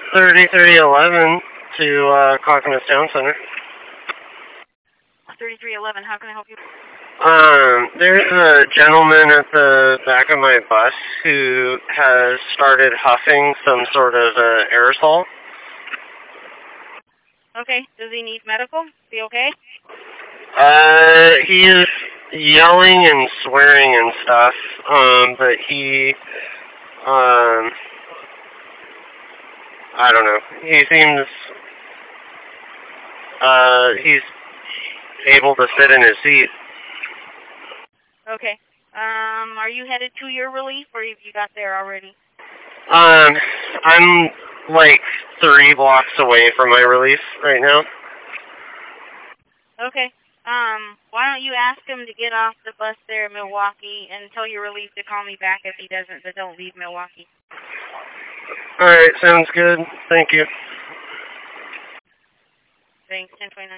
3311 to Clackamas Town Center. 3311, how can I help you? There's a gentleman at the back of my bus who has started huffing some sort of aerosol. Okay, does he need medical? Is he okay? He is yelling and swearing and stuff, but he, I don't know. He seems, he's able to sit in his seat. Okay. Are you headed to your relief, or you got there already? I'm like 3 blocks away from my relief right now. Okay. Why don't you ask him to get off the bus there in Milwaukee and tell your relief to call me back if he doesn't, but don't leave Milwaukee. Alright, sounds good. Thank you. Thanks, 1029.